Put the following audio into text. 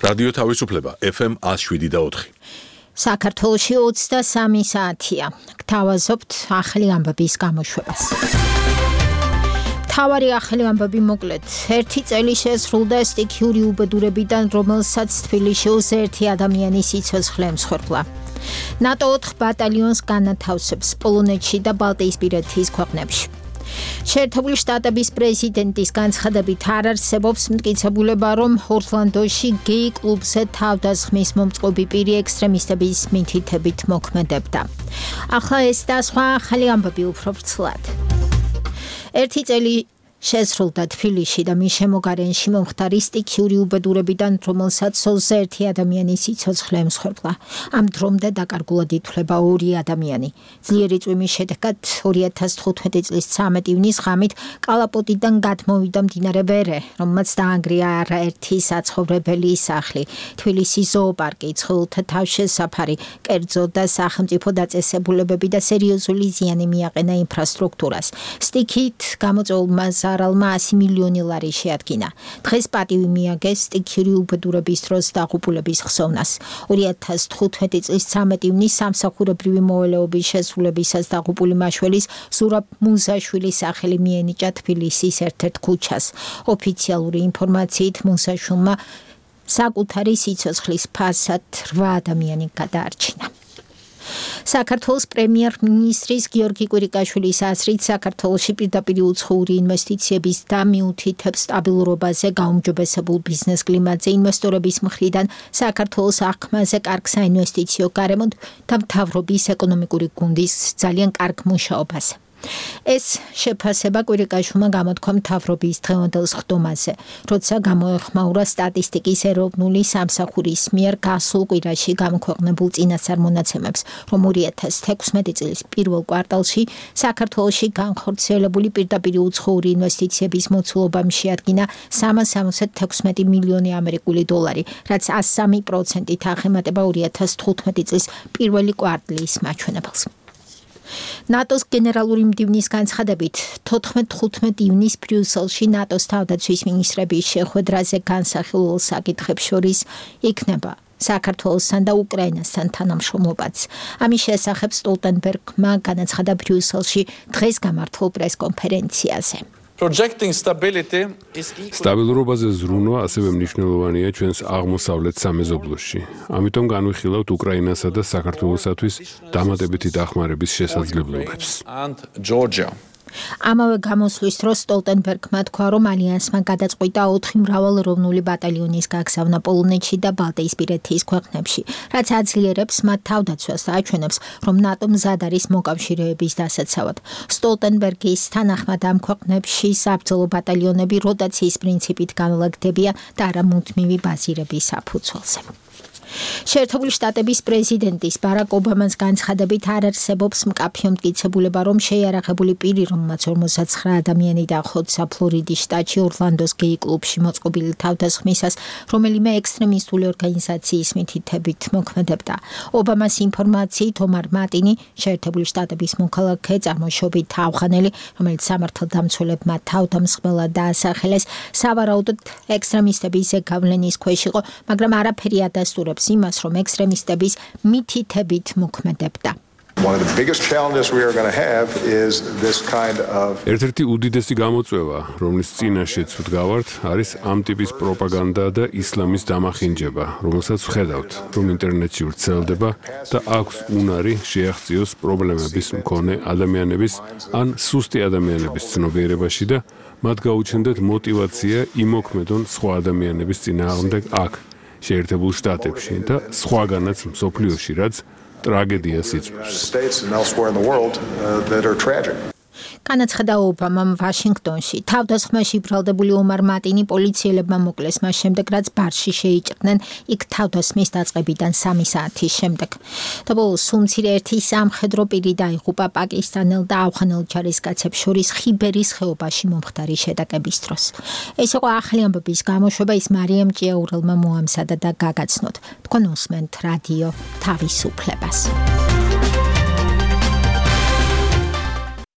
რადიო თავისუფლება FM 107.4. საქართველოში 23 საათია. გთავაზობთ ახალი ამბების გამოშვებას. თავარი ახალი ამბები მოკლედ. 1 წელი შესრულდა სტიქიური უბედურებიდან, რომელსაც თბილისში 21 ადამიანი სიცოცხლე ემსხვერპლა. ნატო 4 ბატალიონს განათავსებს პოლონეთში და ბალტიისპირეთის ქვეყნებში. შეერთებული შტატების პრეზიდენტის განცხადებით არ არსებობს მტკიცებულება, რომ ორლანდოში გეი კლუბზე თავდასხმის მომწყობი პირი ექსტრემისტების მითითებით მოქმედებდა. ახლა ეს და სხვა ახალი ამბები უფრო ვრცლად. 1 წელი შესრულდა თბილისში და მის შემოგარენში მომხდარი სტიქიური უბედურებიდან, რომელსაც 21 ადამიანი სიცოცხლე ემსხვერპლა. ამ დრომდე დაკარგულად ითვლება 2 ადამიანი. ძლიერი წვიმის შედეგად 2015 წლის 13 ივნის ღამით კალაპოტიდან გადმოვიდა მდინარე ვერე, რომელმაც დაანგრია არაერთი საცხოვრებელი სახლი, თბილისის ზოოპარკი, ცხელთა თავშესაფარი, კერძო და სახელმწიფო დაწესებულებები და სერიოზული ზიანი მიაყენა ინფრასტრუქტურას. სტიქით გამოწვეულმა ზარალმა 100 მილიონი ლარი შეადგინა. დღეს პატივი მიაგეს სტიქიური უბედურების დროს დაღუპულების ხსოვნას. 2015 წლის 13 ივნის სამსახურებრივი მოვალეობის შესრულებისას დაღუპული მაშველის ზურაბ მუსაშვილის სახელი მიენიჭა თბილისის ერთ-ერთ ქუჩას. ოფიციალური ინფორმაციით მუსაშვილმა საკუთარი სიცოცხლის ფასად 8 ადამიანი გადაარჩინა. საქართველოს პრემიერ-მინისტრის გიორგი კვირიკაშვილის აზრით, საქართველოში პირდაპირ უცხოური ინვესტიციების და მიუთითებს სტაბილურობაზე, გაუმჯობესებულ ბიზნეს კლიმატზე, ინვესტორების მხრიდან საქართველოს აღქმაზე, კარგ საინვესტიციო გარემონთ და მთავრობის ეკონომიკური გუნდის ძალიან კარგ მუშაობას. ეს შეფასება კვირიკაშვილმა გამოთქვა მთავრობის დღევანდელ სხდომაზე, როცა გამოეხმაურა სტატისტიკის ეროვნული სამსახურის მიერ გასულ კვირაში გამოქვეყნებულ წინასწარ მონაცემებს, რომ 2016 წლის პირველ კვარტალში საქართველოში განხორციელებული პირდაპირ უცხოური ინვესტიციების მოცულობამ შეადგინა 376 მილიონი ამერიკული დოლარი, რაც 103%-ით აღემატება 2015 წლის პირველი კვარტლის მაჩვენებელს. ნატოს გენერალური მდივნის განცხადებით 14-15 ივნის ბრიუსელში ნატოს თავდაცვის მინისტრების შეხვედრაზე განსახილულ საკითხებს შორის იქნება საქართველოსთან და უკრაინასთან თანამშრომლობაც. ამის შესახებ სტოლტენბერგმა განაცხადა ბრიუსელში დღეს გამართულ პრესკონფერენციაზე. სტაბილურობაზე ზრუნვა ასევე მნიშვნელოვანია ჩვენს აღმოსავლეთ სამეზობლოში. ამიტომ განვიხილავთ უკრაინასა და საქართველოსათვის დამატებითი დახმარების შესაძლებლობებს. ამავე გამოსვლის დროს სტოლტენბერგმა თქვა, რომ ალიანსმა გადაწყვიტა 4 მრავალეროვნული ბატალიონის გაგზავნა პოლონეთში და ბალტიისპირეთის ქვეყნებში, რაც აძლიერებს მათ თავდაცვას და აჩვენებს, რომ ნატო მზად არის მოკავშირეების დასაცავად. სტოლტენბერგის თანახმად ამ ქვეყნებში საბრძოლო ბატალიონები როტაციის პრინციპით განლაგდებიან და არა მუდმივი ბაზირების საფუძველზე. შეერთებული შტატების პრეზიდენტის ბარაკ ობამას განცხადებით არ არსებობს მკაფიო მტკიცებულება, რომ შეიარაღებული პირი, რომელმაც 59 ადამიანი დაახოცა ფლორიდის შტატში ორლანდოს გეი კლუბში მოწყობილი თავდასხმისას, რომელიმე ექსტრემისტული ორგანიზაციის მითითებით მოქმედებდა. ობამას ინფორმაციით ომარ მატინი, შეერთებული შტატების მოქალაქე, წარმოშობით ავღანელი, რომელიც სამართალდამცველებმა თავდამსხმელად დაასახელეს, სავარაუდოდ ექსტრემისტების ზეგავლენის ქვეშ იყო, მაგრამ არაფერი ადასტურებს იმას, რომ ექსტრემისტების მითითებით მოქმედებდა. ერთ-ერთი უდიდესი გამოწვევა, რომლის წინაშეც ვდგავართ, არის ამ ტიპის პროპაგანდა და ისლამის დამახინჯება, რომელსაც ვხედავთ, რომ ინტერნეტში ვრცელდება და აქვს უნარი შეაღწიოს პრობლემების მქონე ადამიანების ან სუსტი ადამიანების ცნობიერებაში და მათ გაუჩნდეთ მოტივაცია იმოქმედონ სხვა ადამიანების წინააღმდეგ აქ, შეერთებულ შტატებში და სხვაგანაც მსოფლიოში, რაც ტრაგედიას იწვევს. განაცხადა ობამამ ვაშინგტონში. თავდასხმაში ბრალდებული ომარ მატინი პოლიციელებმა მოკლეს მას შემდეგ, რაც ბარში შეიჭრნენ იქ თავდასხმის დაწყებიდან 3 საათის შემდეგ. და ბოლოს უმცირე ერთი სამხედრო პირი დაიღუპა პაკისტანელ და ავღანელ ჯარისკაცებს შორის ხიბერის ხეობაში მომხდარი შეტაკების დროს. ეს იყო ახალი ამბების გამოშვება, ის მარიამ ჭიაურელმა მოამზადა და გაგაცნოთ. თქვენ უსმენთ რადიო თავისუფლებას.